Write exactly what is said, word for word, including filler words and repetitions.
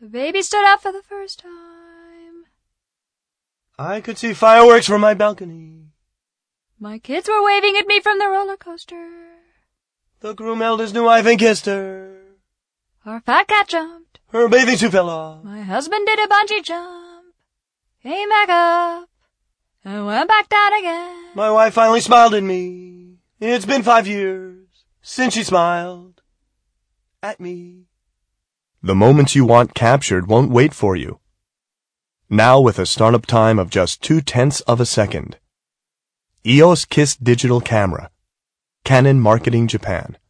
The baby stood up for the first time. I could see fireworks from my balcony. My kids were waving at me from the roller coaster. The groom held his new wife and kissed her. Our fat cat jumped. Her bathing suit fell off. My husband did a bungee jump. Came back up. And went back down again. My wife finally smiled at me. It's been five years since she smiled at me. The moments you want captured won't wait for you. Now with a startup time of just two-tenths of a second. E O S KISS Digital Camera. Canon Marketing Japan.